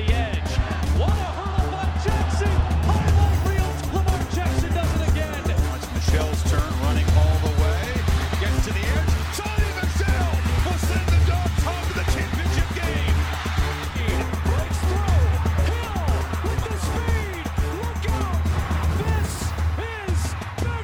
the edge. What a hurdle by Jackson. Highlight reel. Lamar Jackson does it again. It's Michelle's turn, running all the way. Gets to the edge. Sonny Michel will send the Dogs home to the championship game. Breaks through. Hill with the speed. Look out. This is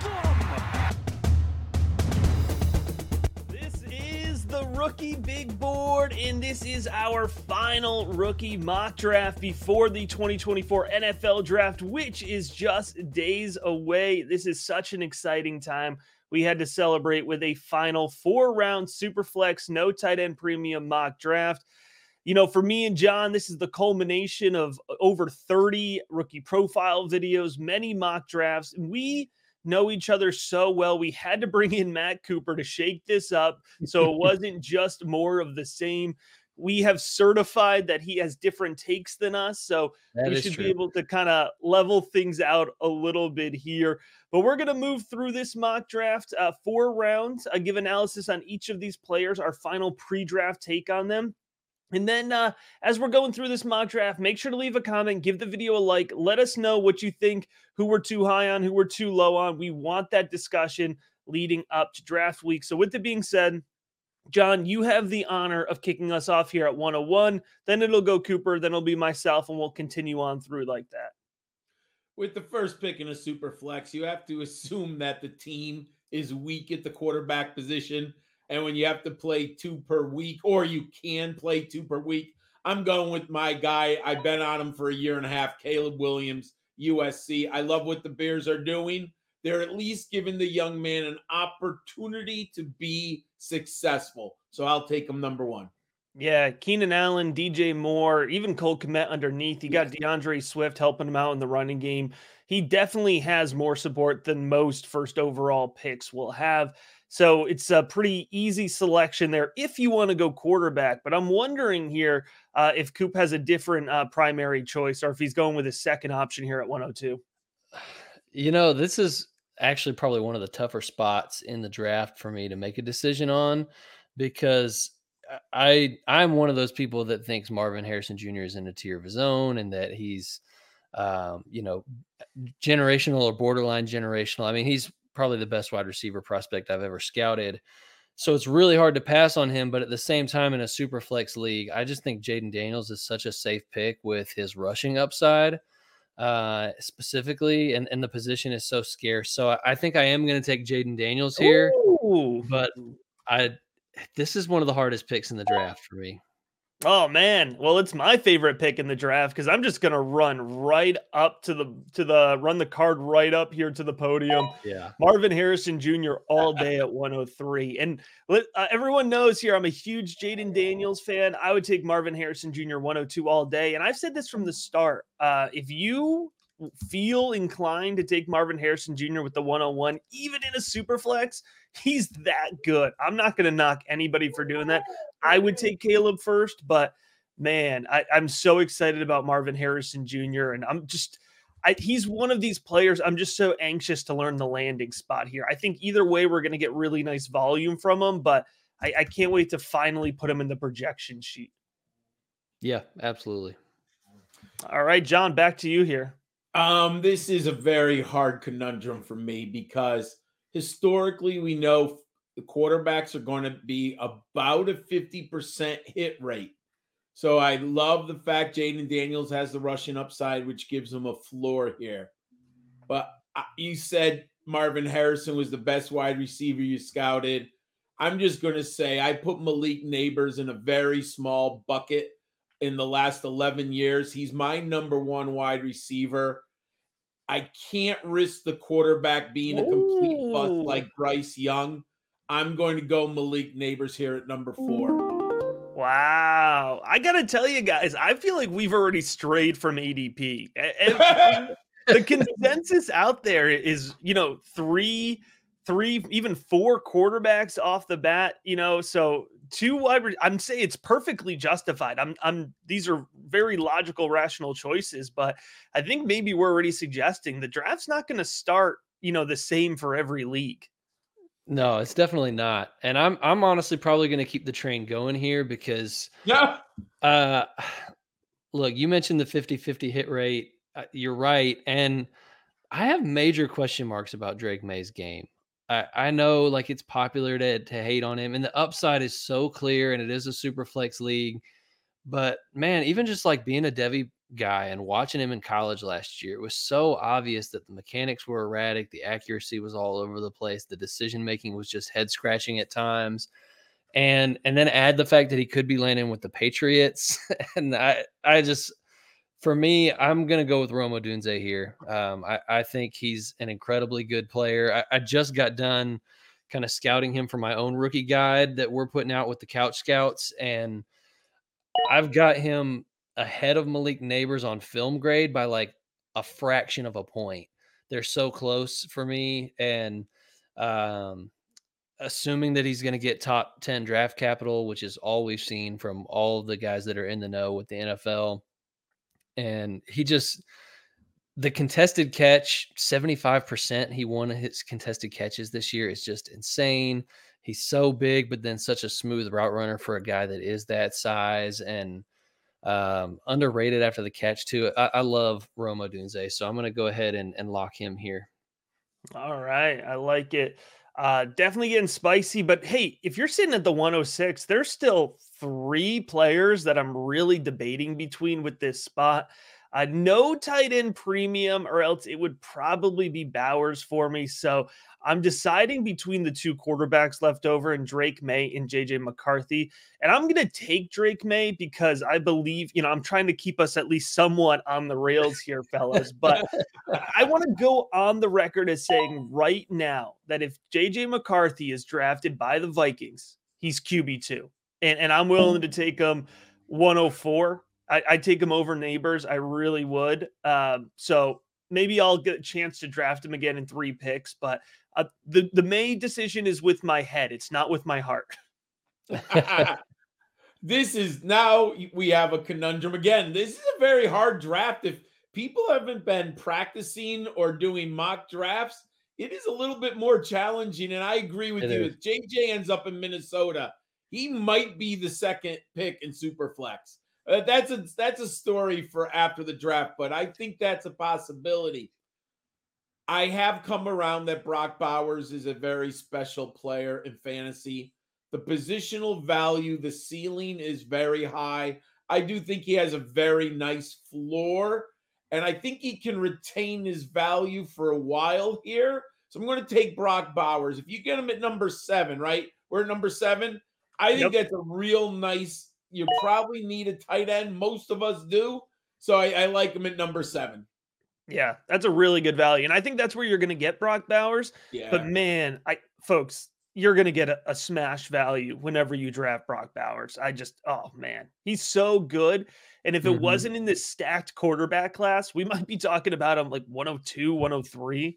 Bedlam. This is the Rookie Big Board, and this is our final rookie mock draft before the 2024 NFL Draft, which is just days away. This is such an exciting time. We had to celebrate with a final 4-round Superflex, no tight end premium mock draft. You know, for me and John, this is the culmination of over 30 rookie profile videos, many mock drafts. We know each other so well. We had to bring in Matt Cooper to shake this up so it wasn't just more of the same. We have certified that he has different takes than us, so we should be able to kind of level things out a little bit here. But we're going to move through this mock draft, 4 rounds. I give analysis on each of these players, our final pre-draft take on them. And then as we're going through this mock draft, make sure to leave a comment, give the video a like. Let us know what you think, who we're too high on, who we're too low on. We want that discussion leading up to draft week. So with that being said, John, you have the honor of kicking us off here at 101. Then it'll go Cooper, then it'll be myself, and we'll continue on through like that. With the first pick in a super flex, you have to assume that the team is weak at the quarterback position. And when you have to play 2 per week, or you can play 2 per week, I'm going with my guy. I've been on him for a year and a half, Caleb Williams, USC. I love what the Bears are doing. They're at least giving the young man an opportunity to be successful. So I'll take him number 1. Yeah, Keenan Allen, DJ Moore, even Cole Kmet underneath. You got DeAndre Swift helping him out in the running game. He definitely has more support than most first overall picks will have. So it's a pretty easy selection there if you want to go quarterback. But I'm wondering here if Coop has a different primary choice or if he's going with his second option here at 102. You know, this is actually probably one of the tougher spots in the draft for me to make a decision on, because I'm one of those people that thinks Marvin Harrison Jr. is in a tier of his own and that he's, generational or borderline generational. I mean, he's probably the best wide receiver prospect I've ever scouted. So it's really hard to pass on him. But at the same time, in a super flex league, I just think Jaden Daniels is such a safe pick with his rushing upside specifically. And the position is so scarce. So I think I am going to take Jaden Daniels here. Ooh. But this is one of the hardest picks in the draft for me. Oh man. Well, it's my favorite pick in the draft because I'm just going to run right up run the card right up here to the podium. Yeah. Marvin Harrison Jr. all day at 103. And everyone knows here, I'm a huge Jaden Daniels fan. I would take Marvin Harrison Jr. 102 all day. And I've said this from the start. If you feel inclined to take Marvin Harrison Jr. with the 101, even in a super flex, he's that good. I'm not going to knock anybody for doing that. I would take Caleb first, but man, I'm so excited about Marvin Harrison Jr. And he's one of these players. I'm just so anxious to learn the landing spot here. I think either way, we're going to get really nice volume from him, but I can't wait to finally put him in the projection sheet. Yeah, absolutely. All right, John, back to you here. This is a very hard conundrum for me because historically we know the quarterbacks are going to be about a 50% hit rate. So I love the fact Jaden Daniels has the rushing upside, which gives him a floor here. But you said Marvin Harrison was the best wide receiver you scouted. I'm just going to say I put Malik Nabers in a very small bucket in the last 11 years. He's my number 1 wide receiver. I can't risk the quarterback being a complete bust like Bryce Young. I'm going to go Malik Nabers here at number 4. Wow. I got to tell you guys, I feel like we've already strayed from ADP. The consensus out there is, 3, even 4 quarterbacks off the bat, so 2 wide. I'm saying it's perfectly justified. These are very logical, rational choices, but I think maybe we're already suggesting the draft's not going to start, the same for every league. No, it's definitely not. And I'm honestly probably going to keep the train going here because Look, you mentioned the 50-50 hit rate. You're right. And I have major question marks about Drake May's game. I know like it's popular to hate on him, and the upside is so clear, and it is a super flex league. But man, even just like being a Devi guy and watching him in college last year, it was so obvious that the mechanics were erratic, the accuracy was all over the place, the decision making was just head scratching at times. And then add the fact that he could be landing with the Patriots. And I just for me, I'm gonna go with Rome Odunze here. I think he's an incredibly good player. I just got done kind of scouting him for my own rookie guide that we're putting out with the Couch Scouts, and I've got him ahead of Malik Neighbors on film grade by like a fraction of a point. They're so close for me, and um, assuming that he's going to get top 10 draft capital, which is all we've seen from all of the guys that are in the know with the NFL. And the contested catch, 75%, he won his contested catches this year is just insane. He's so big, but then such a smooth route runner for a guy that is that size, and underrated after the catch too. I love Rome Odunze, so I'm going to go ahead and lock him here. All right. I like it. Definitely getting spicy, but hey, if you're sitting at the 106, there's still 3 players that I'm really debating between with this spot. No tight end premium, or else it would probably be Bowers for me. So I'm deciding between the 2 quarterbacks left over, and Drake May and JJ McCarthy. And I'm going to take Drake May because I believe, I'm trying to keep us at least somewhat on the rails here, fellas. But I want to go on the record as saying right now that if JJ McCarthy is drafted by the Vikings, he's QB2. And I'm willing to take him 104. I'd take him over Neighbors. I really would. So maybe I'll get a chance to draft him again in 3 picks. But the May decision is with my head. It's not with my heart. This is now we have a conundrum again. This is a very hard draft. If people haven't been practicing or doing mock drafts, it is a little bit more challenging. And I agree with you. If JJ ends up in Minnesota, he might be the second pick in Superflex. That's a story for after the draft, but I think that's a possibility. I have come around that Brock Bowers is a very special player in fantasy. The positional value, the ceiling is very high. I do think he has a very nice floor, and I think he can retain his value for a while here. So I'm going to take Brock Bowers. If you get him at number 7, right? We're at number 7. I think that's a real nice. You probably need a tight end. Most of us do. So I like him at number 7. Yeah, that's a really good value. And I think that's where you're going to get Brock Bowers. Yeah. But man, folks, you're going to get a smash value whenever you draft Brock Bowers. Oh man, he's so good. And if it wasn't in this stacked quarterback class, we might be talking about him like 102, 103.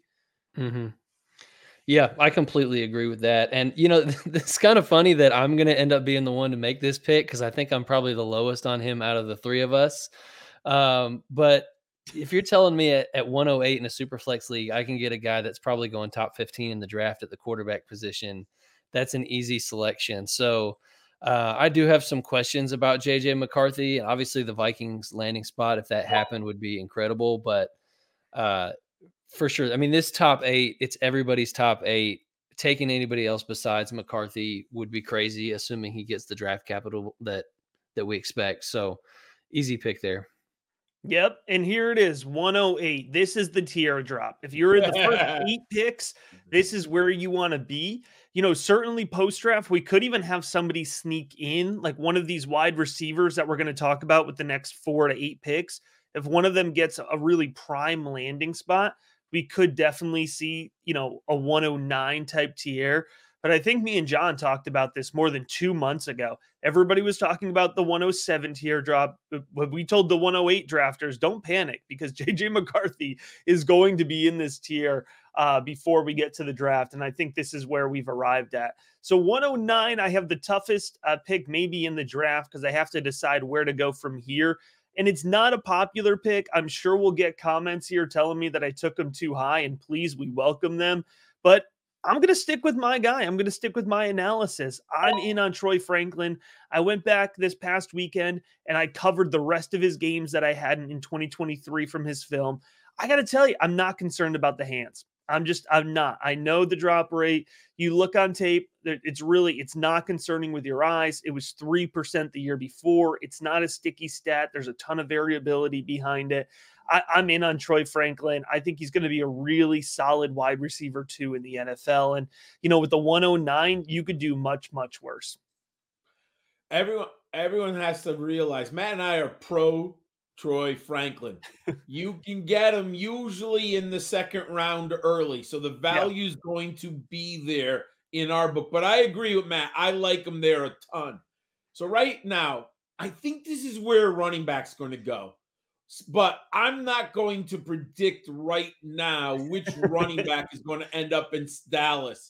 Yeah, I completely agree with that. And, it's kind of funny that I'm going to end up being the one to make this pick because I think I'm probably the lowest on him out of the 3 of us. But if you're telling me at 108 in a super flex league, I can get a guy that's probably going top 15 in the draft at the quarterback position, that's an easy selection. So I do have some questions about JJ McCarthy. Obviously, the Vikings landing spot, if that happened, would be incredible. But for sure, I mean, this top 8, it's everybody's top 8. Taking anybody else besides McCarthy would be crazy, assuming he gets the draft capital that we expect. So easy pick there. Yep. And here it is, 108. This is the tier drop. If you're in the first 8 picks, this is where you want to be. Certainly post-draft, we could even have somebody sneak in, like one of these wide receivers that we're going to talk about with the next 4 to 8 picks. If one of them gets a really prime landing spot, we could definitely see, a 109 type tier. But I think me and John talked about this more than 2 months ago. Everybody was talking about the 107 tier drop. But we told the 108 drafters, don't panic because JJ McCarthy is going to be in this tier before we get to the draft. And I think this is where we've arrived at. So 109, I have the toughest pick maybe in the draft because I have to decide where to go from here. And it's not a popular pick. I'm sure we'll get comments here telling me that I took him too high, and please, we welcome them. But I'm going to stick with my guy. I'm going to stick with my analysis. I'm in on Troy Franklin. I went back this past weekend and I covered the rest of his games that I had in 2023 from his film. I got to tell you, I'm not concerned about the hands. I'm not. I know the drop rate. You look on tape, it's not concerning with your eyes. It was 3% the year before. It's not a sticky stat. There's a ton of variability behind it. I'm in on Troy Franklin. I think he's going to be a really solid wide receiver too in the NFL. And, with the 109, you could do much, much worse. Everyone has to realize Matt and I are pro Troy Franklin. You can get him usually in the second round early. So the value is going to be there in our book. But I agree with Matt. I like him there a ton. So right now, I think this is where running back's going to go. But I'm not going to predict right now which running back is going to end up in Dallas,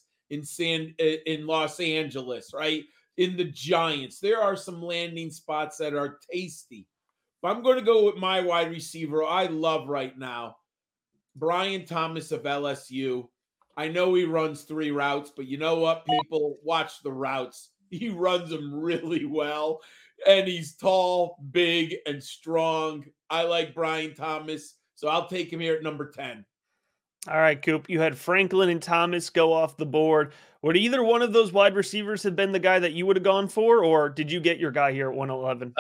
in Los Angeles, right? In the Giants. There are some landing spots that are tasty. But I'm going to go with my wide receiver I love right now, Brian Thomas of LSU. I know he runs 3 routes, but you know what, people? Watch the routes. He runs them really well. And he's tall, big, and strong. I like Brian Thomas, so I'll take him here at number 10. All right, Coop. You had Franklin and Thomas go off the board. Would either one of those wide receivers have been the guy that you would have gone for, or did you get your guy here at 111?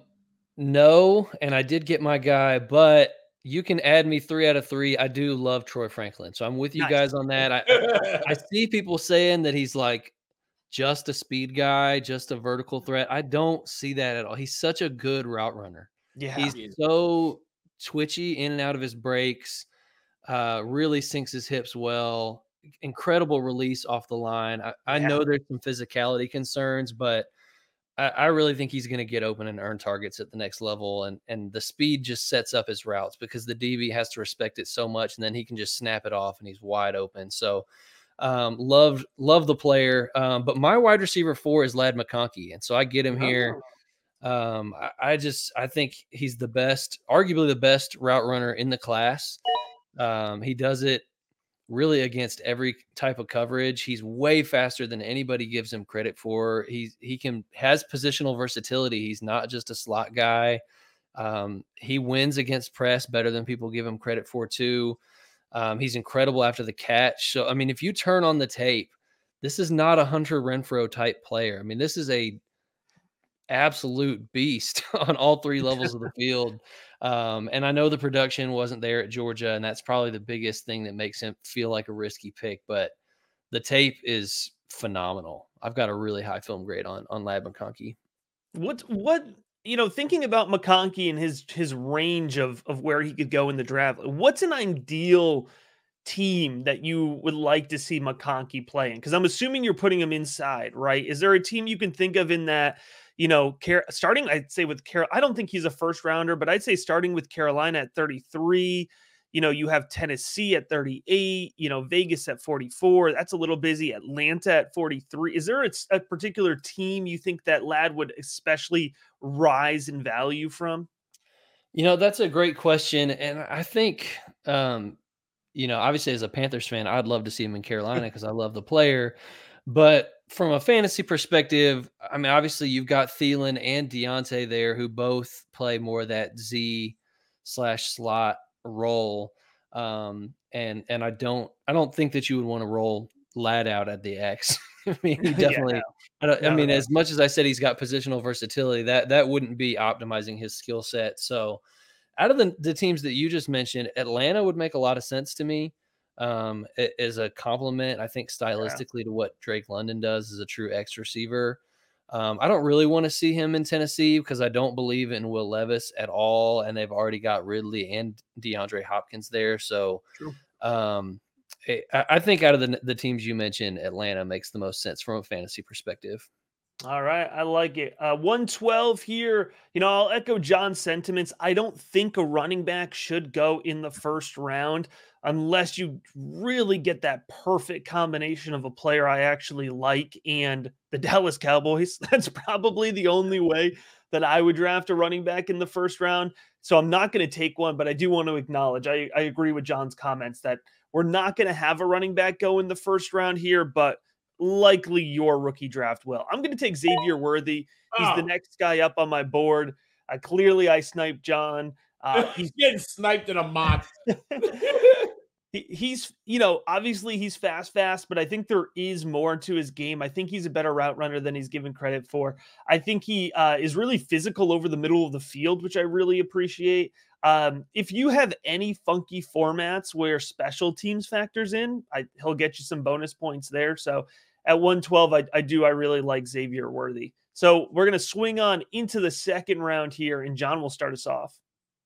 No, and I did get my guy, but you can add me 3 out of 3. I do love Troy Franklin, so I'm with you guys on that. I see people saying that he's like just a speed guy, just a vertical threat. I don't see that at all. He's such a good route runner. Yeah. He's so twitchy in and out of his breaks, really sinks his hips well, incredible release off the line. I know there's some physicality concerns, but I really think he's going to get open and earn targets at the next level. And the speed just sets up his routes because the DB has to respect it so much, and then he can just snap it off and he's wide open. So love the player. But my wide receiver 4 is Ladd McConkey. And so I get him here. I think he's the best, arguably the best route runner in the class. He does it really against every type of coverage. He's way faster than anybody gives him credit for. He has positional versatility. He's not just a slot guy. He wins against press better than people give him credit for too. He's incredible after the catch. So, I mean, if you turn on the tape, this is not a Hunter Renfrow type player. I mean, this is a absolute beast on all 3 levels of the field. And I know the production wasn't there at Georgia, and that's probably the biggest thing that makes him feel like a risky pick, but the tape is phenomenal. I've got a really high film grade on Ladd McConkey. What thinking about McConkey and his range of where he could go in the draft, what's an ideal team that you would like to see McConkey playing? Because I'm assuming you're putting him inside, right? Is there a team you can think of in that, starting, I'd say with I don't think he's a first rounder, but I'd say starting with Carolina at 33, you have Tennessee at 38, Vegas at 44. That's a little busy. Atlanta at 43. Is there a particular team you think that Ladd would especially rise in value from? That's a great question. And I think, obviously as a Panthers fan, I'd love to see him in Carolina because I love the player. But from a fantasy perspective, I mean, obviously you've got Thielen and Deontay there who both play more of that Z/slot role. And I don't think that you would want to roll Ladd out at the X. I mean, he definitely, as much as I said, he's got positional versatility, that wouldn't be optimizing his skill set. So out of the teams that you just mentioned, Atlanta would make a lot of sense to me. As a compliment, I think stylistically to what Drake London does as a true X receiver. I don't really want to see him in Tennessee because I don't believe in Will Levis at all, and they've already got Ridley and DeAndre Hopkins there. So, I think out of the teams you mentioned, Atlanta makes the most sense from a fantasy perspective. All right. I like it. 112 here. I'll echo John's sentiments. I don't think a running back should go in the first round unless you really get that perfect combination of a player I actually like and the Dallas Cowboys. That's probably the only way that I would draft a running back in the first round. So I'm not going to take one, but I do want to acknowledge, I agree with John's comments that we're not going to have a running back go in the first round here, but likely your rookie draft will. I'm going to take Xavier Worthy. He's the next guy up on my board. Clearly, I sniped John. He's getting sniped in a mock. He's, obviously he's fast, but I think there is more to his game. I think he's a better route runner than he's given credit for. I think he is really physical over the middle of the field, which I really appreciate. If you have any funky formats where special teams factors in, he'll get you some bonus points there. So at 112, I really like Xavier Worthy. So we're going to swing on into the second round here, and John will start us off.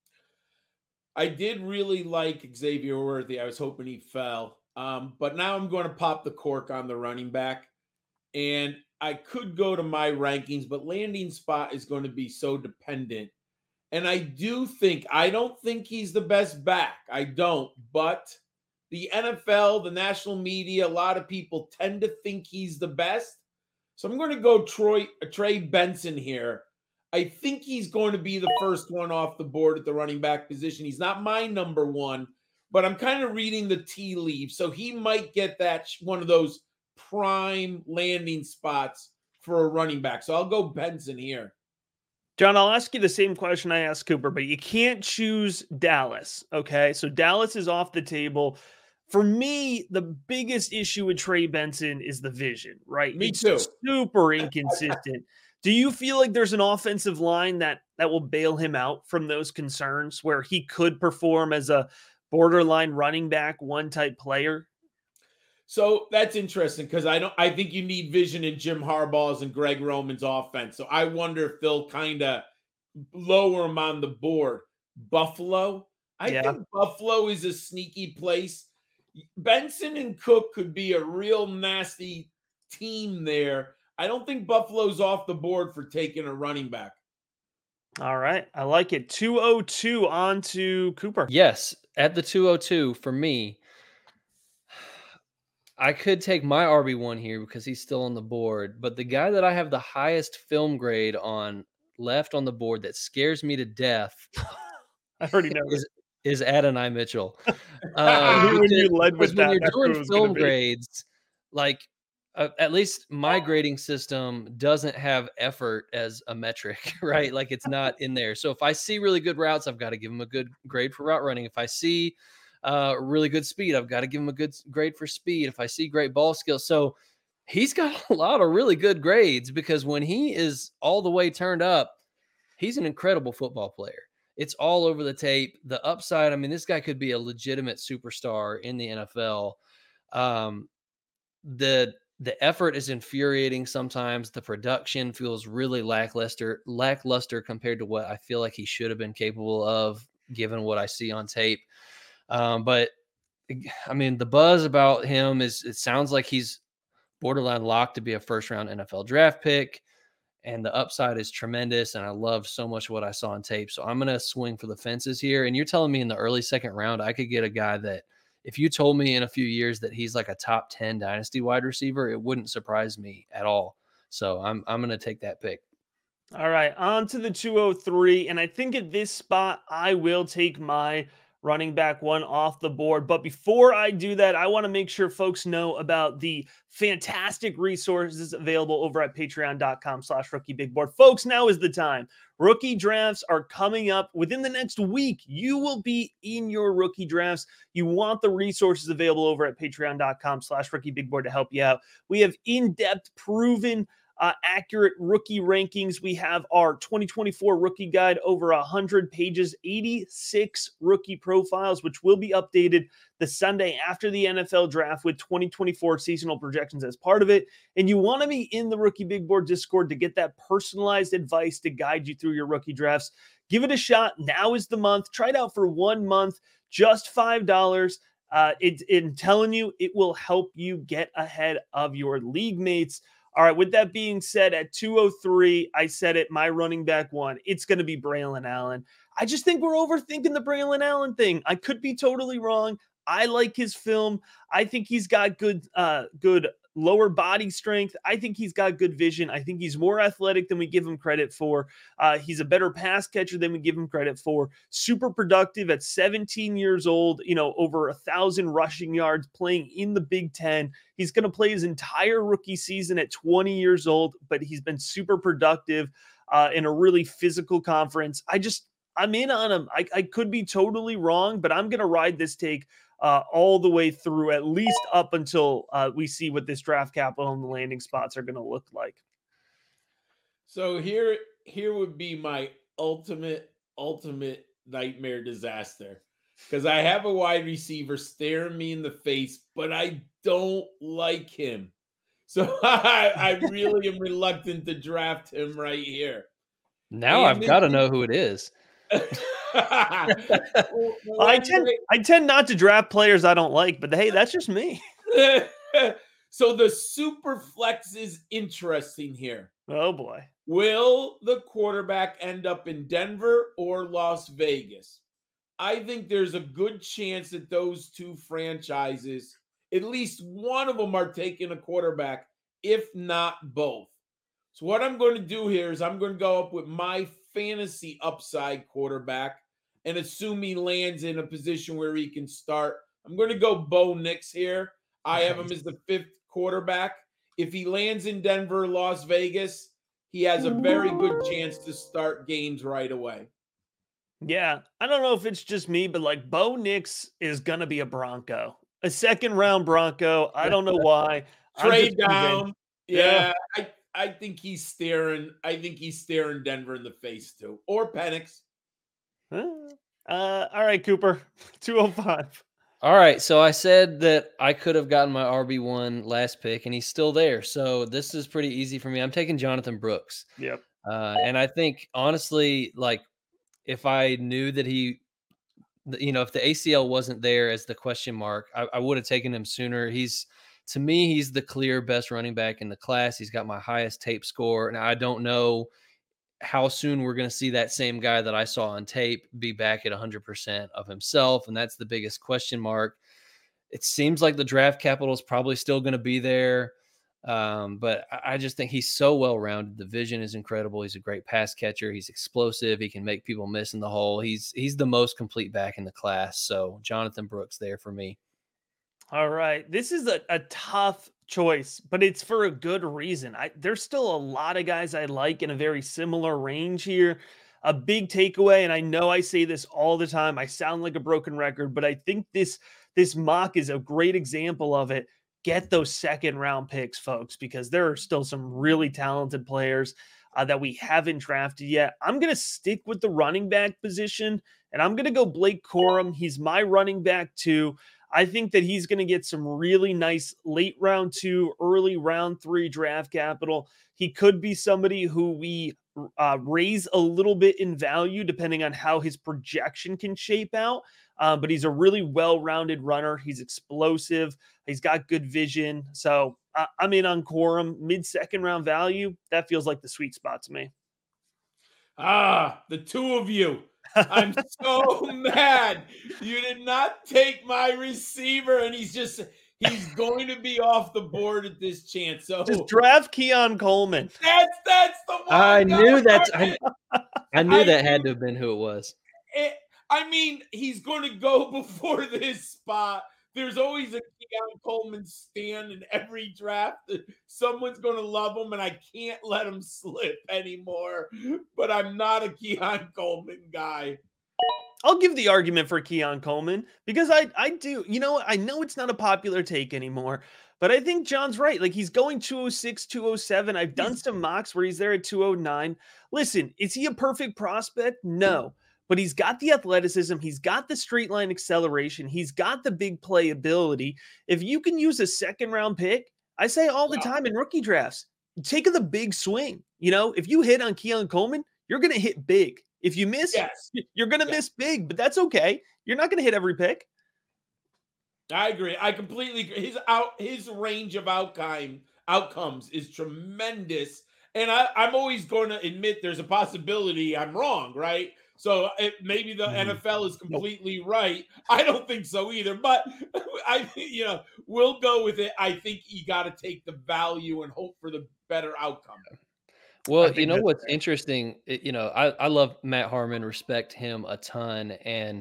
I did really like Xavier Worthy. I was hoping he fell. But now I'm going to pop the cork on the running back. And I could go to my rankings, but landing spot is going to be so dependent. And I don't think he's the best back. I don't. But the NFL, the national media, a lot of people tend to think he's the best. So I'm going to go Trey Benson here. I think he's going to be the first one off the board at the running back position. He's not my number one, but I'm kind of reading the tea leaves. So he might get that one of those prime landing spots for a running back. So I'll go Benson here. John, I'll ask you the same question I asked Cooper, but you can't choose Dallas. Okay. So Dallas is off the table. For me, the biggest issue with Trey Benson is the vision, right? Me too. Super inconsistent. Do you feel like there's an offensive line that will bail him out from those concerns where he could perform as a borderline running back one type player? So that's interesting because I think you need vision in Jim Harbaugh's and Greg Roman's offense. So I wonder if they'll kind of lower him on the board. Buffalo, I think Buffalo is a sneaky place. Benson and Cook could be a real nasty team there. I don't think Buffalo's off the board for taking a running back. All right. I like it. 202 on to Cooper. Yes. At the 202 for me, I could take my RB1 here because he's still on the board, but the guy that I have the highest film grade on left on the board that scares me to death I already know is Adonai Mitchell. When you led with when that, you're doing film grades, like at least my grading system doesn't have effort as a metric, right? Like it's not in there. So if I see really good routes, I've got to give him a good grade for route running. If I see really good speed, I've got to give him a good grade for speed. If I see great ball skills. So he's got a lot of really good grades because when he is all the way turned up, he's an incredible football player. It's all over the tape. The upside, I mean, this guy could be a legitimate superstar in the NFL. The effort is infuriating sometimes. The production feels really lackluster compared to what I feel like he should have been capable of, given what I see on tape. But I mean, the buzz about him it sounds like he's borderline locked to be a first-round NFL draft pick, and the upside is tremendous. And I love so much what I saw on tape. So I'm going to swing for the fences here. And you're telling me in the early second round, I could get a guy that, if you told me in a few years that he's like a top 10 dynasty wide receiver, it wouldn't surprise me at all. So I'm going to take that pick. All right, on to the 203. And I think at this spot, I will take my running back one off the board. But before I do that, I want to make sure folks know about the fantastic resources available over at patreon.com/rookiebigboard. Folks, now is the time. Rookie drafts are coming up within the next week. You will be in your rookie drafts. You want the resources available over at patreon.com/rookiebigboard to help you out. We have in-depth, proven, accurate rookie rankings. We have our 2024 rookie guide, over 100 pages, 86 rookie profiles, which will be updated the Sunday after the NFL draft with 2024 seasonal projections as part of it. And you want to be in the Rookie Big Board Discord to get that personalized advice to guide you through your rookie drafts. Give it a shot. Now is the month. Try it out for 1 month, just $5. I'm telling you, it will help you get ahead of your league mates. All right, with that being said, at 203, I said it, my running back one, it's going to be Braylon Allen. I just think we're overthinking the Braylon Allen thing. I could be totally wrong. I like his film. I think he's got good lower body strength. I think he's got good vision. I think he's more athletic than we give him credit for. He's a better pass catcher than we give him credit for. Super productive at 17 years old, over 1,000 rushing yards, playing in the Big Ten. He's going to play his entire rookie season at 20 years old, but he's been super productive in a really physical conference. I'm in on him. I could be totally wrong, but I'm going to ride this take all the way through, at least up until we see what this draft capital and the landing spots are going to look like. So here would be my ultimate nightmare disaster, because I have a wide receiver staring me in the face, but I don't like him. So I really am reluctant to draft him right here. Now I've got to know who it is. I tend not to draft players I don't like, but hey, that's just me. So the super flex is interesting here. Oh boy. Will the quarterback end up in Denver or Las Vegas? I think there's a good chance that those two franchises, at least one of them, are taking a quarterback, if not both. So what I'm going to do here is I'm going to go up with my fantasy upside quarterback and assume he lands in a position where he can start. I'm going to go Bo Nix here. I have him as the 5th quarterback. If he lands in Denver, Las Vegas, he has a very good chance to start games right away. Yeah, I don't know if it's just me, but like Bo Nix is going to be a Bronco, a 2nd-round Bronco. I don't know why. Trade down. Yeah, I think he's staring. I think he's staring Denver in the face too, or Penix. All right, Cooper, 205. All right, so I said that I could have gotten my RB1 last pick, and he's still there. So this is pretty easy for me. I'm taking Jonathan Brooks. Yep. And I think, honestly, like, if I knew that if the ACL wasn't there as the question mark, I would have taken him sooner. To me, he's the clear best running back in the class. He's got my highest tape score. And I don't know how soon we're going to see that same guy that I saw on tape be back at 100% of himself. And that's the biggest question mark. It seems like the draft capital is probably still going to be there. But I just think he's so well-rounded. The vision is incredible. He's a great pass catcher. He's explosive. He can make people miss in the hole. He's the most complete back in the class. So Jonathan Brooks there for me. All right. This is a tough choice, but it's for a good reason. There's still a lot of guys I like in a very similar range here. A big takeaway, and I know I say this all the time, I sound like a broken record, but I think this mock is a great example of it. Get those 2nd-round picks, folks, because there are still some really talented players that we haven't drafted yet. I'm going to stick with the running back position, and I'm going to go Blake Corum. He's my running back too. I think that he's going to get some really nice late round 2, early round 3 draft capital. He could be somebody who we raise a little bit in value depending on how his projection can shape out. But he's a really well-rounded runner. He's explosive. He's got good vision. So I'm in on Corum. Mid-2nd round value. That feels like the sweet spot to me. The two of you. I'm so mad. You did not take my receiver, and he's going to be off the board at this chance. So just draft Keon Coleman. That's the one. I knew that. I knew that had to have been who it was. He's going to go before this spot. There's always a Keon Coleman stand in every draft. Someone's going to love him, and I can't let him slip anymore. But I'm not a Keon Coleman guy. I'll give the argument for Keon Coleman because I do. I know it's not a popular take anymore, but I think John's right. Like, he's going 206, 207. I've done some mocks where he's there at 209. Listen, is he a perfect prospect? No. But he's got the athleticism. He's got the straight line acceleration. He's got the big play ability. If you can use a 2nd-round pick, I say all the time in rookie drafts, take the big swing. If you hit on Keon Coleman, you're going to hit big. If you miss, you're going to miss big, but that's okay. You're not going to hit every pick. I agree. I completely agree. His range of outcomes is tremendous. And I'm always going to admit there's a possibility I'm wrong, right? So maybe the NFL is completely right. I don't think so either, but we'll go with it. I think you got to take the value and hope for the better outcome. Well, you know what's interesting? I love Matt Harmon, respect him a ton, and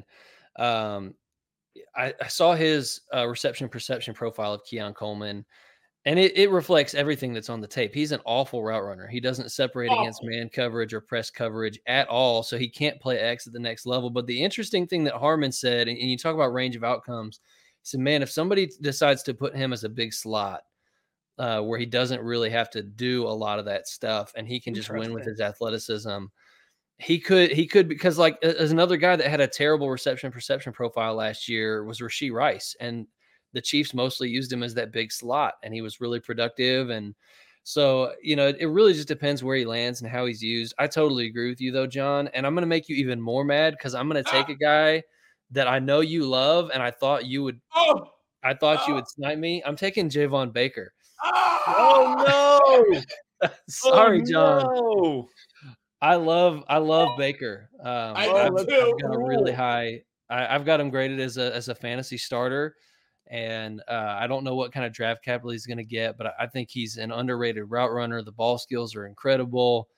I saw his reception perception profile of Keon Coleman, and it reflects everything that's on the tape. He's an awful route runner. He doesn't separate against man coverage or press coverage at all, so he can't play X at the next level. But the interesting thing that Harmon said, and you talk about range of outcomes, he said, man, if somebody decides to put him as a big slot, where he doesn't really have to do a lot of that stuff, and he can just win with his athleticism. He could because like as another guy that had a terrible reception perception profile last year was Rashee Rice, and the Chiefs mostly used him as that big slot, and he was really productive. And so, it really just depends where he lands and how he's used. I totally agree with you though, John, and I'm going to make you even more mad because I'm going to take a guy that I know you love, and I thought you would. You would snipe me. I'm taking Javon Baker. Oh no! Sorry, John. No. I love Baker. I've got a really high. I've got him graded as a fantasy starter, and I don't know what kind of draft capital he's going to get, but I think he's an underrated route runner. The ball skills are incredible.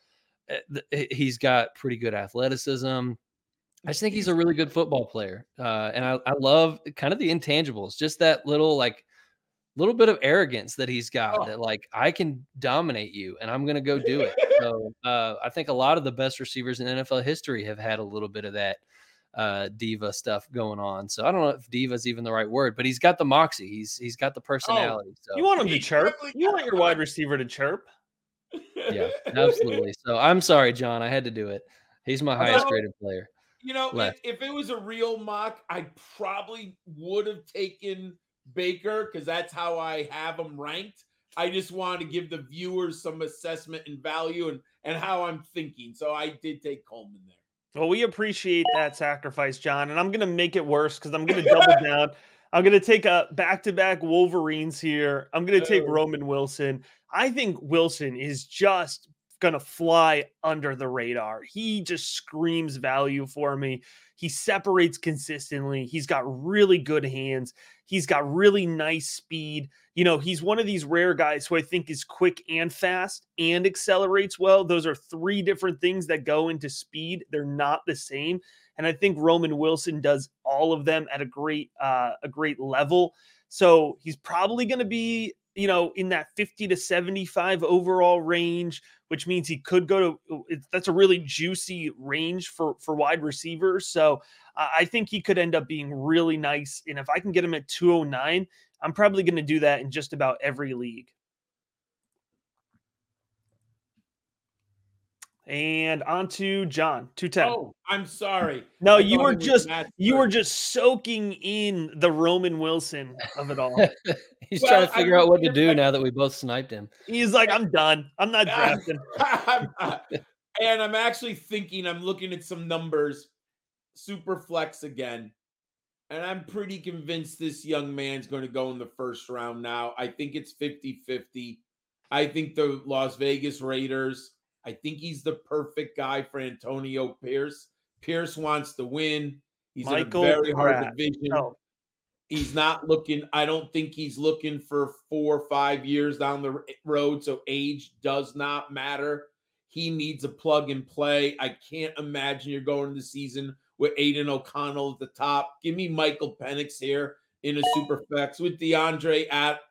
He's got pretty good athleticism. I just think he's a really good football player, and I love kind of the intangibles, just that little bit of arrogance that he's got that like, I can dominate you and I'm going to go do it. So I think a lot of the best receivers in NFL history have had a little bit of that diva stuff going on. So I don't know if diva is even the right word, but he's got the moxie. He's got the personality. So you want him to chirp. You want your wide receiver to chirp. Yeah, absolutely. So I'm sorry, John, I had to do it. He's my highest graded player. If it was a real mock, I probably would have taken Baker because that's how I have him ranked. I just wanted to give the viewers some assessment and value and how I'm thinking. So I did take Coleman there. Well, we appreciate that sacrifice, John. And I'm going to make it worse because I'm going to double down. I'm going to take a back-to-back Wolverines here. I'm going to take Roman Wilson. I think Wilson is just going to fly under the radar. He just screams value for me. He separates consistently. He's got really good hands. He's got really nice speed. He's one of these rare guys who I think is quick and fast and accelerates well. Those are three different things that go into speed. They're not the same. And I think Roman Wilson does all of them at a great level. So he's probably going to be, in that 50 to 75 overall range, which means he could go to, that's a really juicy range for wide receivers. So I think he could end up being really nice. And if I can get him at 209, I'm probably going to do that in just about every league. And on to John, 210. Oh, I'm sorry. No, you were just soaking in the Roman Wilson of it all. He's trying to figure out what to do now that we both sniped him. He's like, I'm done. I'm not drafting. And I'm actually thinking, I'm looking at some numbers, super flex again. And I'm pretty convinced this young man's going to go in the first round now. I think it's 50-50. I think the Las Vegas Raiders, I think he's the perfect guy for Antonio Pierce. Pierce wants to win. He's Michael in a very hard Pratt. division. Oh. He's not looking, I don't think he's looking for 4 or 5 years down the road. So age does not matter. He needs a plug and play. I can't imagine you're going to the season with Aiden O'Connell at the top. Give me Michael Penix here in a super flex with DeAndre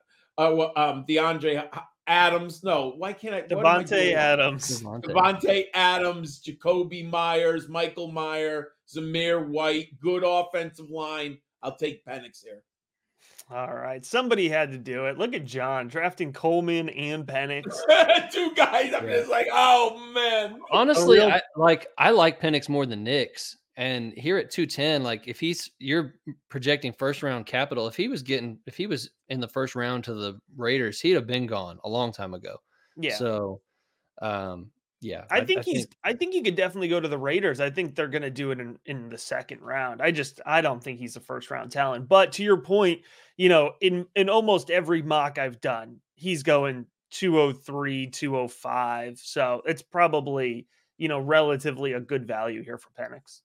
Adams. No, why can't I? Devontae Adams. Devontae Adams, Jacoby Myers, Michael Meyer, Zamir White. Good offensive line. I'll take Penix here. All right. Somebody had to do it. Look at John drafting Coleman and Penix. 2 guys. I'm just like, oh, man. Honestly, I like Penix more than Nix. And here at 210, like if you're projecting first round capital, if he was in the first round to the Raiders, he'd have been gone a long time ago. Yeah. So, yeah, I think he could definitely go to the Raiders. I think they're going to do it in the second round. I don't think he's a first round talent, but to your point, in almost every mock I've done, he's going 203, 205. So it's probably, relatively a good value here for Penix.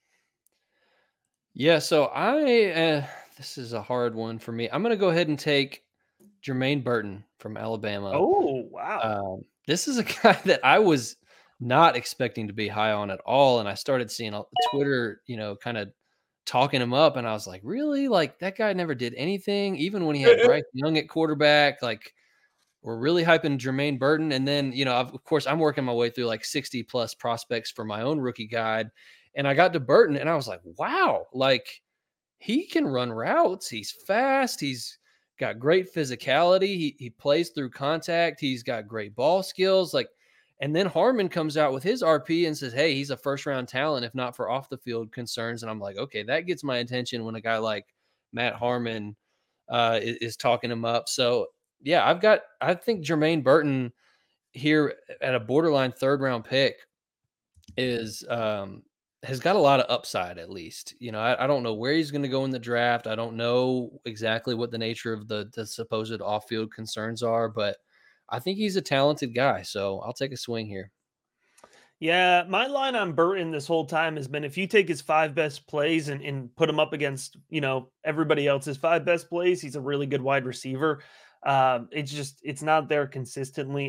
Yeah, so this is a hard one for me. I'm going to go ahead and take Jermaine Burton from Alabama. Oh, wow. This is a guy that I was not expecting to be high on at all, and I started seeing Twitter, kind of talking him up, and I was like, really? Like, that guy never did anything, even when he had Bryce Young at quarterback. Like, we're really hyping Jermaine Burton, and then of course I'm working my way through like 60 plus prospects for my own rookie guide, and I got to Burton, and I was like, wow, like he can run routes, he's fast, he's got great physicality, he plays through contact, he's got great ball skills, like. And then Harmon comes out with his RP and says, hey, he's a first round talent, if not for off the field concerns. And I'm like, okay, that gets my attention when a guy like Matt Harmon is talking him up. So yeah, I think Jermaine Burton here at a borderline third round pick has got a lot of upside, at least. I don't know where he's going to go in the draft. I don't know exactly what the nature of the supposed off field concerns are, but I think he's a talented guy, so I'll take a swing here. Yeah, my line on Burton this whole time has been if you take his 5 best plays and put him up against, everybody else's 5 best plays, he's a really good wide receiver. It's not there consistently.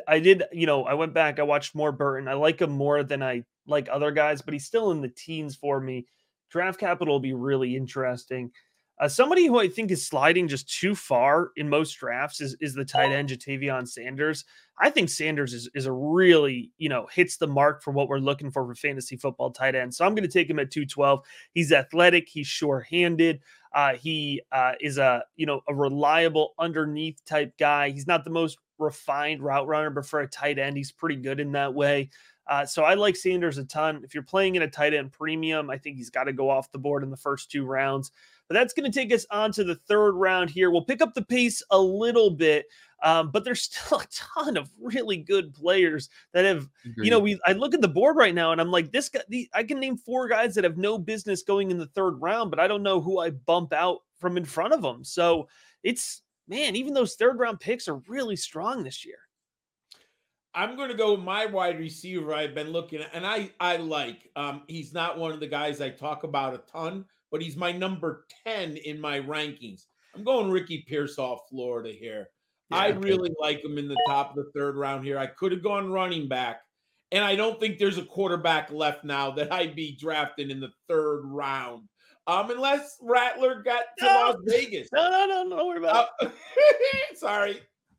I went back, I watched more Burton. I like him more than I like other guys, but he's still in the teens for me. Draft capital will be really interesting. Somebody who I think is sliding just too far in most drafts is the tight end Jatavion Sanders. I think Sanders is a really, hits the mark for what we're looking for fantasy football tight end. So I'm going to take him at 212. He's athletic. He's sure-handed. He is a reliable underneath type guy. He's not the most refined route runner, but for a tight end, he's pretty good in that way. So I like Sanders a ton. If you're playing in a tight end premium, I think he's got to go off the board in the first 2 rounds. But that's going to take us on to the 3rd round here. We'll pick up the pace a little bit, but there's still a ton of really good players that have, I look at the board right now and I'm like, this guy, I can name 4 guys that have no business going in the 3rd round, but I don't know who I bump out from in front of them. So even those 3rd round picks are really strong this year. I'm going to go with my wide receiver I've been looking at, and I like. He's not one of the guys I talk about a ton, but he's my number 10 in my rankings. I'm going Ricky Pearsall, Florida here. Yeah, I really like him in the top of the 3rd round here. I could have gone running back, and I don't think there's a quarterback left now that I'd be drafting in the 3rd round. Unless Rattler got to Las Vegas. No, don't worry about it. Sorry.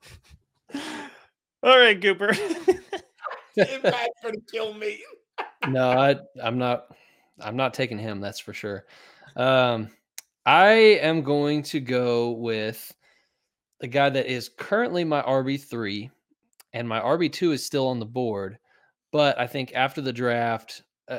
All right, Cooper. Impact's going to kill me. No, I'm not taking him. That's for sure. I am going to go with the guy that is currently my RB3, and my RB2 is still on the board. But I think after the draft,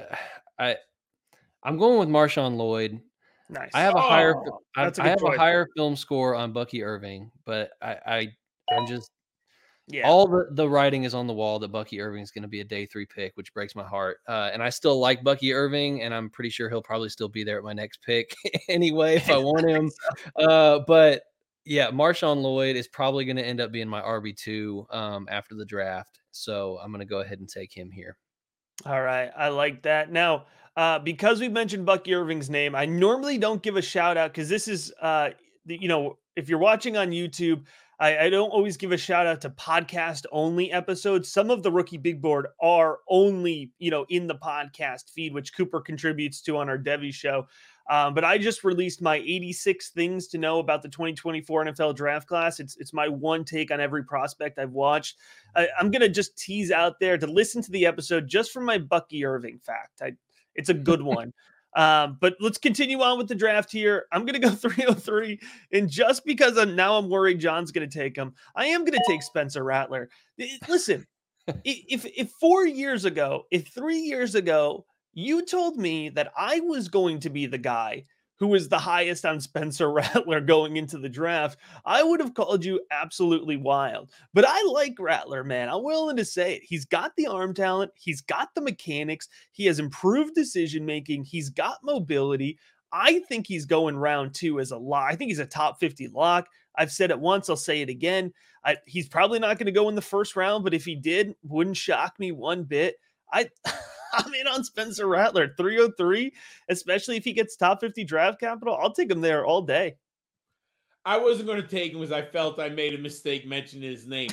I'm going with Marshawn Lloyd. Nice. I have a higher film score on Bucky Irving, but I'm just. Yeah. All the writing is on the wall that Bucky Irving is going to be a day 3 pick, which breaks my heart. And I still like Bucky Irving, and I'm pretty sure he'll probably still be there at my next pick anyway if I want him. But yeah, Marshawn Lloyd is probably going to end up being my RB2 after the draft. So I'm going to go ahead and take him here. All right. I like that. Now, because we mentioned Bucky Irving's name, I normally don't give a shout out because this is, if you're watching on YouTube, I don't always give a shout out to podcast only episodes. Some of the Rookie Big Board are only, in the podcast feed, which Cooper contributes to on our Devy show. But I just released my 86 things to know about the 2024 NFL draft class. It's my one take on every prospect I've watched. I'm going to just tease out there to listen to the episode just for my Bucky Irving fact. It's a good one. But let's continue on with the draft here. I'm going to go 303. And just because I'm worried John's going to take him, I am going to take Spencer Rattler. Listen, if 3 years ago, you told me that I was going to be the guy who was the highest on Spencer Rattler going into the draft, I would have called you absolutely wild. But I like Rattler, man. I'm willing to say it. He's got the arm talent. He's got the mechanics. He has improved decision-making. He's got mobility. I think he's going round 2 as a lock. I think he's a top 50 lock. I've said it once. I'll say it again. He's probably not going to go in the first round, but if he did, wouldn't shock me one bit. I'm in on Spencer Rattler, 303, especially if he gets top 50 draft capital. I'll take him there all day. I wasn't going to take him because I felt I made a mistake mentioning his name.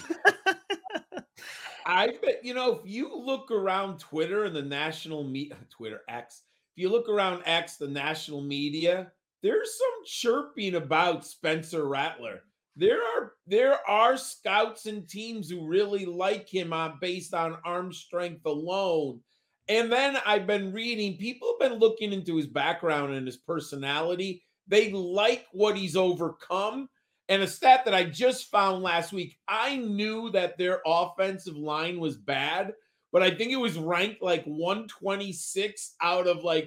I bet, if you look around Twitter and the national Twitter X, if you look around X, the national media, there's some chirping about Spencer Rattler. There are scouts and teams who really like him based on arm strength alone. And then I've been reading, people have been looking into his background and his personality. They like what he's overcome. And a stat that I just found last week, I knew that their offensive line was bad, but I think it was ranked like 126 out of like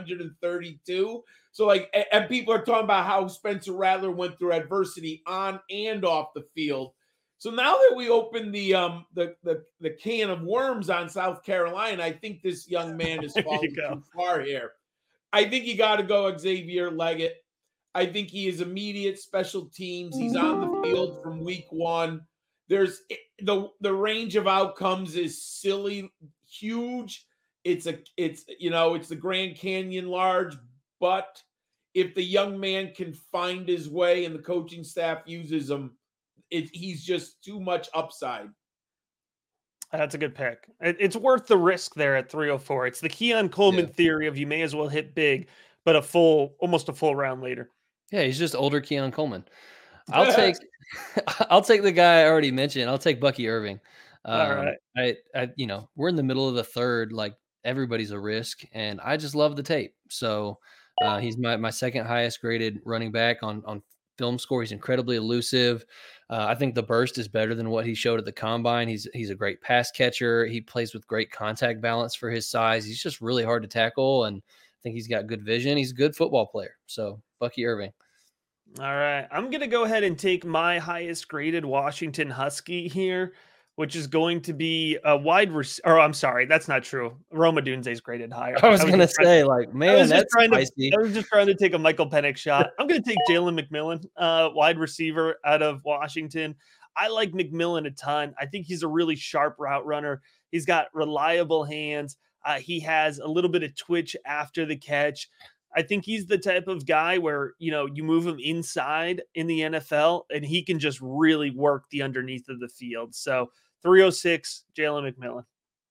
132. So and people are talking about how Spencer Rattler went through adversity on and off the field. So now that we open the can of worms on South Carolina, I think this young man is falling too far here. I think you got to go Xavier Leggett. I think he is immediate special teams. He's on the field from week one. There's the range of outcomes is silly, huge. It's the Grand Canyon large, but if the young man can find his way and the coaching staff uses him, he's just too much upside. That's a good pick. It's worth the risk there at 304. It's the Keon Coleman theory of you may as well hit big, but almost a full round later. Yeah, he's just older Keon Coleman. I'll take the guy I already mentioned. I'll take Bucky Irving. All right. We're in the middle of the third, like everybody's a risk, and I just love the tape. So he's my second highest graded running back on film score. He's incredibly elusive. I think the burst is better than what he showed at the combine. He's a great pass catcher. He plays with great contact balance for his size. He's just really hard to tackle, and I think he's got good vision. He's a good football player. So Bucky Irving. All right. I'm going to go ahead and take my highest graded Washington Husky here, which is going to be a wide receiver. I'm sorry. That's not true. Rome Odunze's graded higher. I was going to say, man, that's spicy. I was just trying to take a Michael Penix shot. I'm going to take Jalen McMillan, wide receiver out of Washington. I like McMillan a ton. I think he's a really sharp route runner. He's got reliable hands. He has a little bit of twitch after the catch. I think he's the type of guy where, you move him inside in the NFL and he can just really work the underneath of the field. So 306, Jalen McMillan.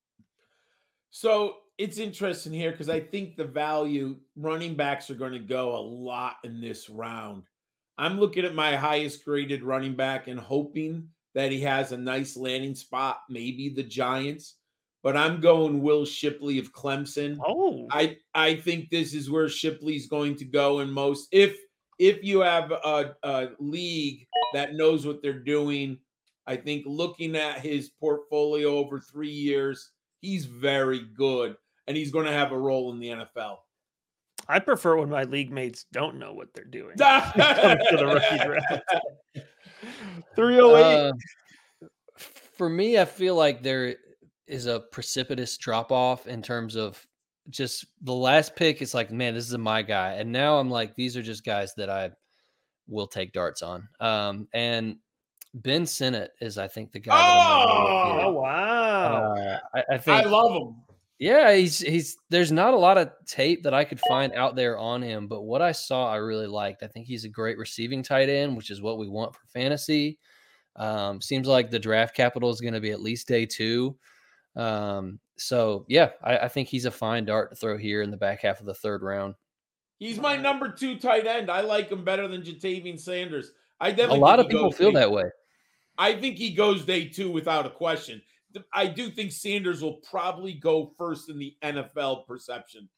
So it's interesting here because I think the value running backs are going to go a lot in this round. I'm looking at my highest graded running back and hoping that he has a nice landing spot, maybe the Giants. But I'm going Will Shipley of Clemson. Oh, I think this is where Shipley's going to go in most. If you have a league that knows what they're doing, I think looking at his portfolio over 3 years, he's very good, and he's going to have a role in the NFL. I prefer when my league mates don't know what they're doing. To the rookie draft. 308. For me, I feel like there is a precipitous drop off in terms of just the last pick. It's like, man, this is my guy. And now I'm like, these are just guys that I will take darts on. And Ben Sinnott is, I think, the guy. Oh, wow. I think I love him. Yeah, he's there's not a lot of tape that I could find out there on him, but what I saw, I really liked. I think he's a great receiving tight end, which is what we want for fantasy. Seems like the draft capital is going to be at least day 2. So yeah, I think he's a fine dart to throw here in the back half of the third round. He's my number 2 tight end. I like him better than Jatavian Sanders. A lot of people feel that way. I think he goes day 2 without a question. I do think Sanders will probably go first in the NFL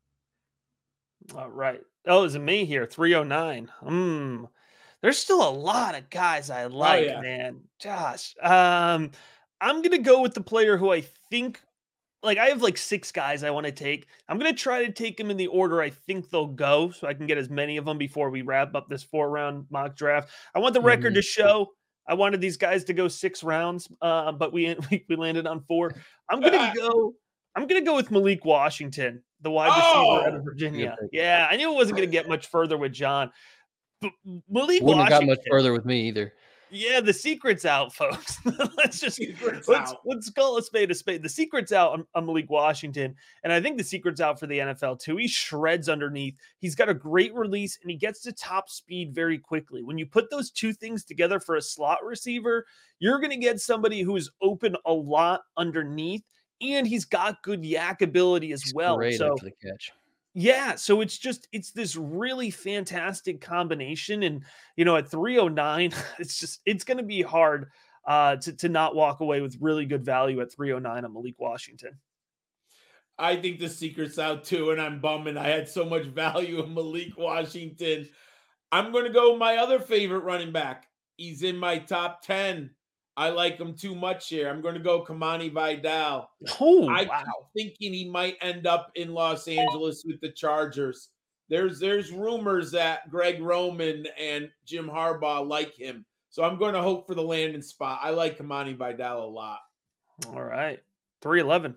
All right. Oh, is it me here? 309. There's still a lot of guys I like, man. Josh. I'm going to go with the player who I think, I have 6 guys I want to take. I'm going to try to take them in the order I think they'll go so I can get as many of them before we wrap up this 4-round mock draft. I want the record to show I wanted these guys to go 6 rounds, but we landed on 4. I'm going to go with Malik Washington, the wide receiver out of Virginia. Yeah, I knew it wasn't going to get much further with John. But Malik wouldn't Washington have got much further with me either. Yeah, the secret's out, folks. Secret's let's out. let's call a spade a spade. The secret's out on Malik Washington, and I think the secret's out for the NFL too. He shreds underneath. He's got a great release, and he gets to top speed very quickly. When you put those two things together for a slot receiver, you're going to get somebody who is open a lot underneath, and he's got good yak ability as He's well. great So after the catch. yeah, so it's this really fantastic combination, and at 309, it's going to be hard to not walk away with really good value at 309 on Malik Washington. I think the secret's out too, and I'm bumming. I had so much value in Malik Washington. I'm going to go my other favorite running back. He's in my top 10. I like him too much here. I'm going to go Kamani Vidal. Oh I wow! keep thinking he might end up in Los Angeles with the Chargers. There's rumors that Greg Roman and Jim Harbaugh like him. So I'm going to hope for the landing spot. I like Kamani Vidal a lot. All right, 311.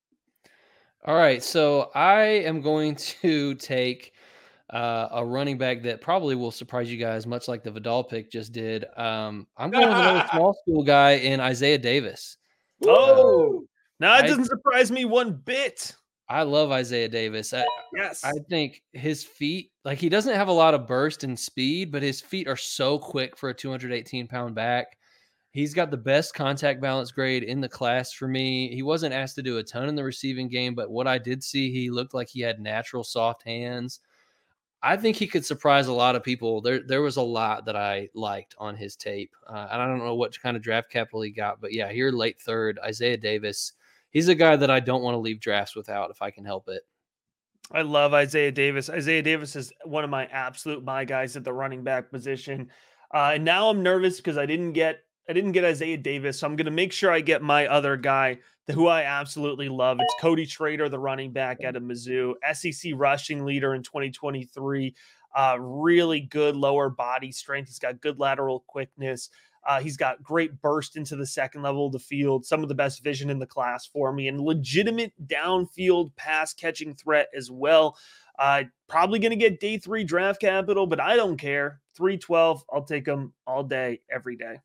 All right, so I am going to take a running back that probably will surprise you guys, much like the Vidal pick just did. I'm going with another small school guy in Isaiah Davis. Oh, now it I- doesn't surprise me one bit. I love Isaiah Davis. Yes, I think his feet, like he doesn't have a lot of burst and speed, but his feet are so quick for a 218-pound back. He's got the best contact balance grade in the class for me. He wasn't asked to do a ton in the receiving game, but what I did see, he looked like he had natural soft hands. I think he could surprise a lot of people. There was a lot that I liked on his tape. And I don't know what kind of draft capital he got, but yeah, here late third, Isaiah Davis. He's a guy that I don't want to leave drafts without if I can help it. I love Isaiah Davis. Isaiah Davis is one of my absolute my guys at the running back position. And now I'm nervous because I didn't get Isaiah Davis. So I'm going to make sure I get my other guy who I absolutely love. It's Cody Schrader, the running back out of Mizzou, SEC rushing leader in 2023. Really good lower body strength. He's got good lateral quickness. He's got great burst into the second level of the field, some of the best vision in the class for me, and legitimate downfield pass catching threat as well. Probably going to get day 3 draft capital, but I don't care. 312, I'll take him all day, every day.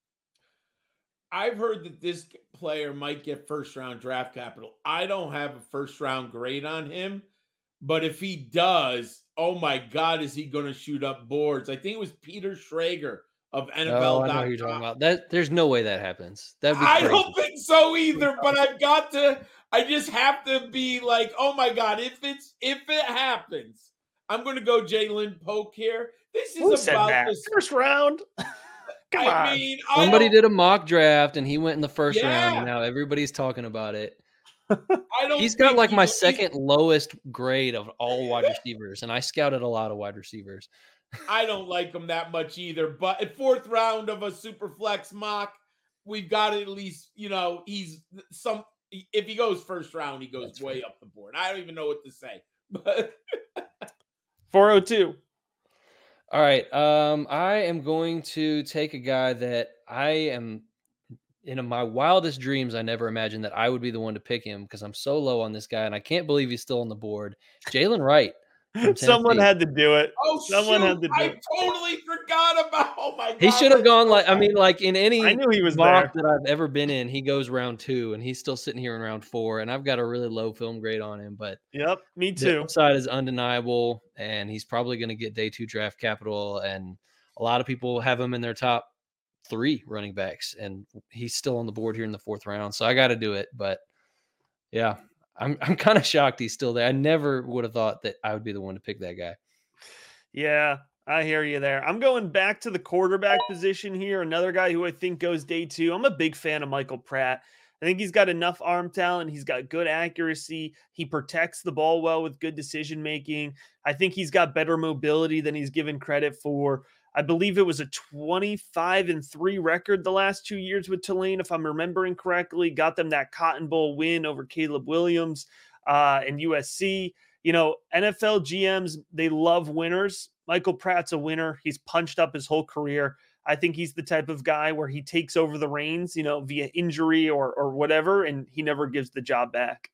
I've heard that this player might get first round draft capital. I don't have a first round grade on him, but if he does, oh my God, is he going to shoot up boards? I think it was Peter Schrager of NFL.com. Oh, I know who you're talking about. There's no way that happens. That'd be I crazy. don't think so either, but I just have to be like, oh my God, if it happens, I'm going to go Jalen Polk here. This is about the first round. Come on. mean, Somebody did a mock draft and he went in the first round, Yeah. and now everybody's talking about it. I don't. He's got think like my he's- second lowest grade of all wide receivers, and I scouted a lot of wide receivers. I don't like him that much either. But at 4th round of a super flex mock, we've got at least, he's some. If he goes first round, he goes way up the board. I don't even know what to say. But 402. All right. I am going to take a guy that I am in my wildest dreams. I never imagined that I would be the one to pick him because I'm so low on this guy, and I can't believe he's still on the board. Jalen Wright. from Someone Tennessee. had to do it. oh, Someone shoot, had to do I it. totally forgot about. Oh my God, He should have gone like in any I knew he was mock there. that I've ever been in, he goes round 2, and he's still sitting here in round 4, and I've got a really low film grade on him, but Yep, me the too. upside is undeniable, and he's probably going to get day 2 draft capital, and a lot of people have him in their top 3 running backs, and he's still on the board here in the 4th round, so I got to do it. But yeah, I'm kind of shocked he's still there. I never would have thought that I would be the one to pick that guy. Yeah, I hear you there. I'm going back to the quarterback position here. Another guy who I think goes day 2. I'm a big fan of Michael Pratt. I think he's got enough arm talent. He's got good accuracy. He protects the ball well with good decision making. I think he's got better mobility than he's given credit for. I believe it was a 25-3 record the last 2 years with Tulane, if I'm remembering correctly. Got them that Cotton Bowl win over Caleb Williams and USC. You know, NFL GMs, they love winners. Michael Pratt's a winner. He's punched up his whole career. I think he's the type of guy where he takes over the reins, you know, via injury or whatever, and he never gives the job back.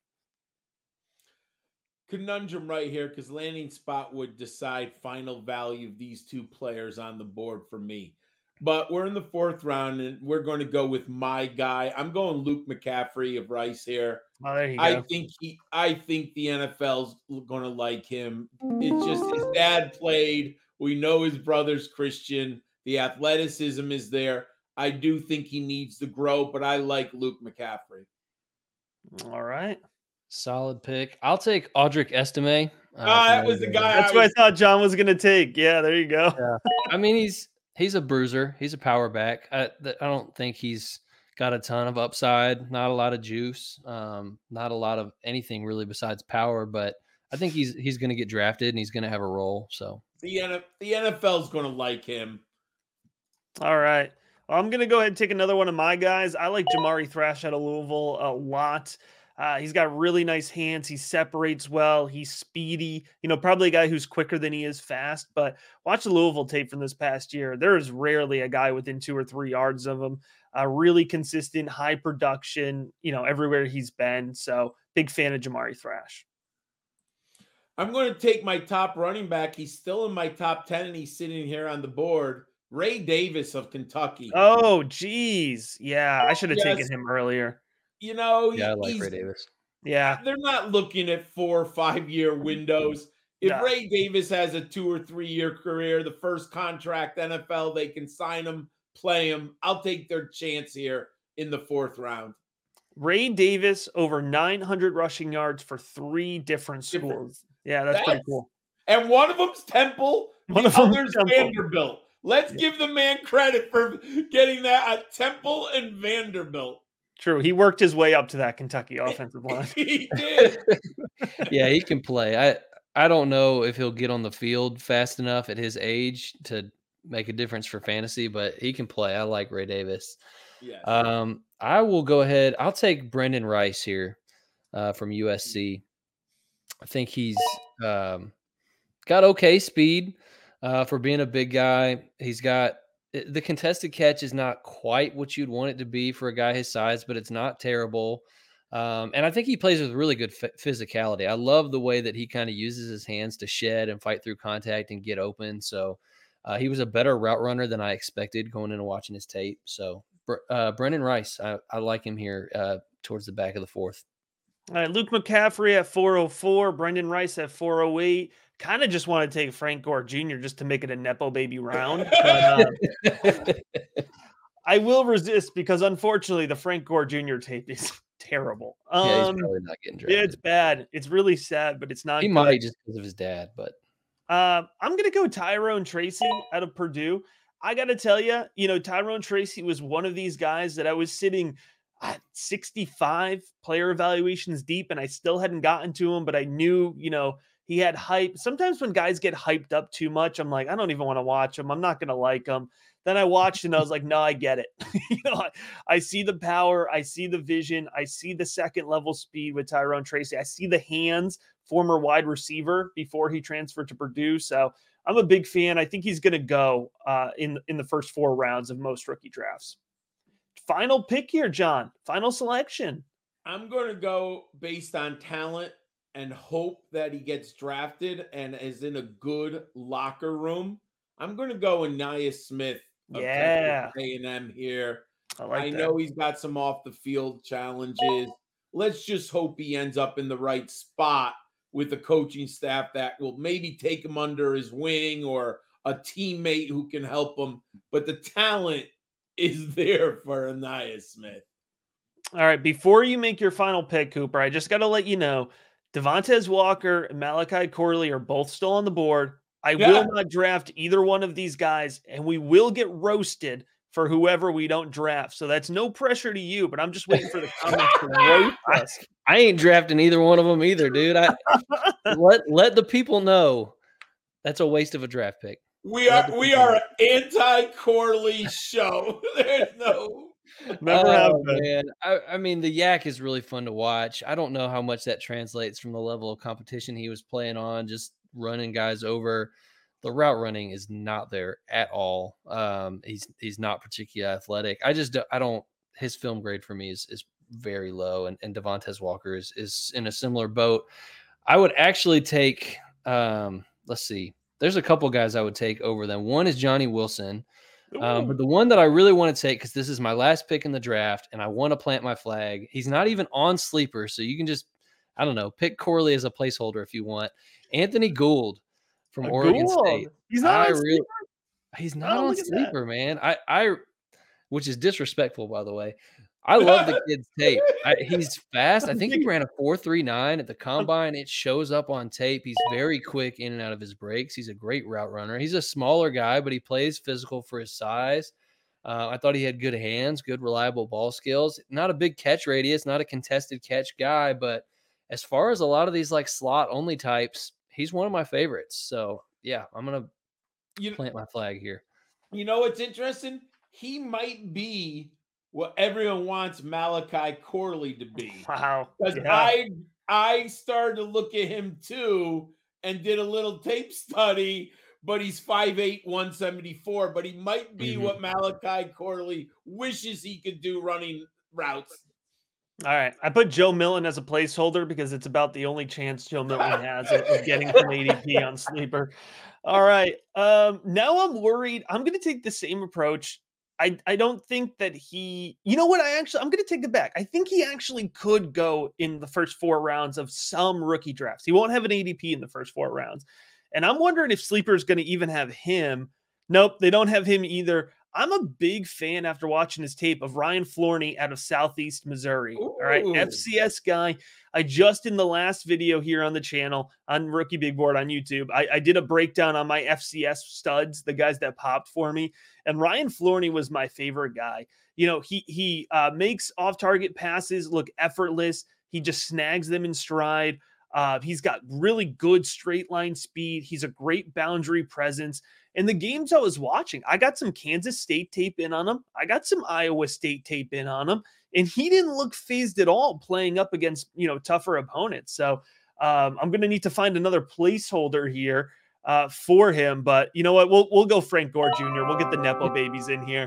Conundrum right here because landing spot would decide final value of these 2 players on the board for me. but we're in the 4th round, and we're going to go with my guy. I'm going Luke McCaffrey of Rice here. Oh, there you I go. think the NFL's going to like him. It's just his dad played. We know his brother's Christian. The athleticism is there. I do think he needs to grow, but I like Luke McCaffrey. All right. Solid pick. I'll take Audric Estime. That was the guy. That's what I thought John was going to take. Yeah, there you go. Yeah. I mean, he's a bruiser. He's a power back. I don't think he's got a ton of upside, not a lot of juice, not a lot of anything really besides power, but I think he's going to get drafted and he's going to have a role. So the NFL's going to like him. All right. Well, I'm going to go ahead and take another one of my guys. I like Jamari Thrash out of Louisville a lot. He's got really nice hands. He separates well. He's speedy. Probably a guy who's quicker than he is fast. But watch the Louisville tape from this past year. There is rarely a guy within 2 or 3 yards of him. Really consistent, high production, everywhere he's been. So big fan of Jamari Thrash. I'm going to take my top running back. He's still in my top 10, and he's sitting here on the board. Ray Davis of Kentucky. Oh, geez. Yeah, I should have taken him earlier. I like Ray Davis. Yeah. They're not looking at 4 or 5 year windows. If Ray Davis has a 2 or 3 year career, the first contract NFL, they can sign him, play him. I'll take their chance here in the 4th round. Ray Davis over 900 rushing yards for 3 different schools. Yeah, that's pretty cool. And one of them's Temple, the other's Vanderbilt. Let's give the man credit for getting that at Temple and Vanderbilt. True. He worked his way up to that Kentucky offensive line. He did. Yeah, he can play. I don't know if he'll get on the field fast enough at his age to make a difference for fantasy, but he can play. I like Ray Davis. Yes. I will go ahead. I'll take Brendan Rice here from USC. I think he's got okay speed for being a big guy. He's got the contested catch is not quite what you'd want it to be for a guy his size, but it's not terrible. And I think he plays with really good physicality. I love the way that he kind of uses his hands to shed and fight through contact and get open. So he was a better route runner than I expected going in and watching his tape. So Brendan Rice, I like him here towards the back of the 4th. All right, Luke McCaffrey at 404, Brendan Rice at 408. Kind of just want to take Frank Gore Jr. just to make it a Nepo baby round. But, I will resist because, unfortunately, the Frank Gore Jr. tape is terrible. Yeah, he's probably not getting drafted. Yeah, it's bad. It's really sad, but it's not. He might just because of his dad, but I'm going to go Tyrone Tracy out of Purdue. I got to tell you, Tyrone Tracy was one of these guys that I was sitting at 65 player evaluations deep, and I still hadn't gotten to him, but I knew, he had hype. Sometimes when guys get hyped up too much, I'm like, I don't even want to watch him. I'm not going to like him. Then I watched and I was like, no, I get it. I see the power. I see the vision. I see the second level speed with Tyrone Tracy. I see the hands, former wide receiver before he transferred to Purdue. So I'm a big fan. I think he's going to go in the first 4 rounds of most rookie drafts. Final pick here, John. Final selection. I'm going to go based on talent and hope that he gets drafted and is in a good locker room. I'm going to go Ainias Smith of Texas A&M here. I know he's got some off the field challenges. Let's just hope he ends up in the right spot with a coaching staff that will maybe take him under his wing or a teammate who can help him. But the talent is there for Ainias Smith. All right. Before you make your final pick, Cooper, I just got to let you know, Devontae Walker and Malachi Corley are both still on the board. I will not draft either one of these guys, and we will get roasted for whoever we don't draft. So that's no pressure to you, but I'm just waiting for the comments to roast us. I ain't drafting either one of them either, dude. Let the people know that's a waste of a draft pick. We are an anti-Corley show. There's no. Man. I mean, the Yak is really fun to watch. I don't know how much that translates from the level of competition he was playing on, just running guys over. The route running is not there at all. He's not particularly athletic. I don't. His film grade for me is very low, and Devontae Walker is in a similar boat. I would actually take. Let's see. There's a couple guys I would take over them. One is Johnny Wilson But the one that I really want to take, because this is my last pick in the draft, and I want to plant my flag. He's not even on sleeper, so you can just, I don't know, pick Corley as a placeholder if you want. Anthony Gould from Oregon State. He's not on sleeper? He's not on sleeper, man. I which is disrespectful, by the way. I love the kid's tape. He's fast. I think he ran a 4.39 at the combine. It shows up on tape. He's very quick in and out of his breaks. He's a great route runner. He's a smaller guy, but he plays physical for his size. I thought he had good hands, good reliable ball skills. Not a big catch radius, not a contested catch guy, but as far as a lot of these like slot only types, he's one of my favorites. So yeah, I'm gonna plant my flag here. You know what's interesting? He might be what everyone wants Malachi Corley to be. Wow. Because I started to look at him too and did a little tape study, but he's 5'8", 174. But he might be what Malachi Corley wishes he could do running routes. All right. I put Joe Milton as a placeholder because it's about the only chance Joe Milton has of getting some ADP on sleeper. All right. Now I'm worried. I'm going to take the same approach. I don't think that you know what? I'm going to take it back. I think he actually could go in the first 4 rounds of some rookie drafts. He won't have an ADP in the first 4 rounds. And I'm wondering if sleeper is going to even have him. Nope, they don't have him either. I'm a big fan after watching his tape of Ryan Flournoy out of Southeast Missouri. Ooh. All right. FCS guy. I just in the last video here on the channel on Rookie Big Board on YouTube, I did a breakdown on my FCS studs, the guys that popped for me. And Ryan Flournoy was my favorite guy. You know, he makes off-target passes look effortless. He just snags them in stride. He's got really good straight line speed. He's a great boundary presence. And the games I was watching, I got some Kansas State tape in on him. I got some Iowa State tape in on him. And he didn't look phased at all playing up against, tougher opponents. So I'm going to need to find another placeholder here for him. But you know what? We'll go Frank Gore Jr. We'll get the Nepo babies in here.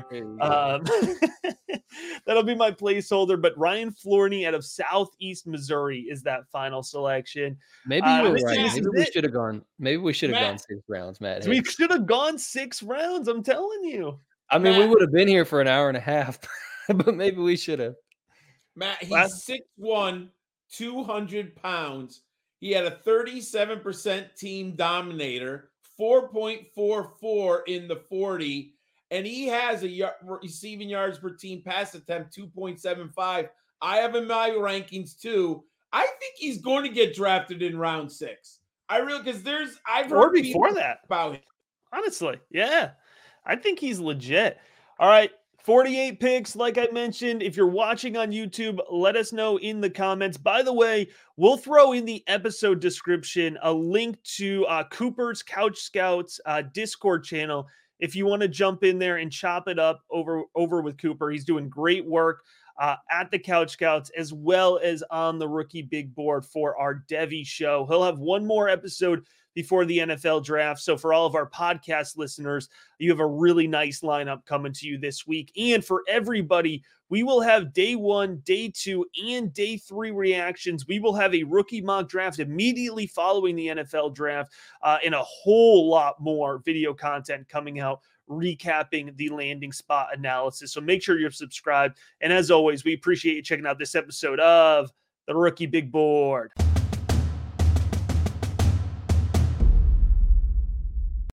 That'll be my placeholder. But Ryan Flournoy out of Southeast Missouri is that final selection. Maybe you were right. Maybe we should have gone. Maybe we should have gone 6 rounds, Matt. We should have gone 6 rounds. I'm telling you. I mean, we would have been here for an hour and a half, but maybe we should have. Matt, he's 6'1", 200 pounds. He had a 37% team dominator, 4.44 in the 40, and he has a receiving yards per team pass attempt 2.75. I have him in my rankings too. I think he's going to get drafted in round 6. Because I've heard before that about him. Honestly, yeah, I think he's legit. All right. 48 picks, like I mentioned. If you're watching on YouTube, let us know in the comments. By the way, we'll throw in the episode description a link to Cooper's Couch Scouts Discord channel. If you want to jump in there and chop it up over with Cooper, he's doing great work at the Couch Scouts as well as on the Rookie Big Board for our Devy show. He'll have one more episode before the NFL draft. So for all of our podcast listeners, you have a really nice lineup coming to you this week. And for everybody, we will have day 1, day 2, and day 3 reactions. We will have a rookie mock draft immediately following the NFL draft and a whole lot more video content coming out recapping the landing spot analysis. So make sure you're subscribed. And as always, we appreciate you checking out this episode of the Rookie Big Board.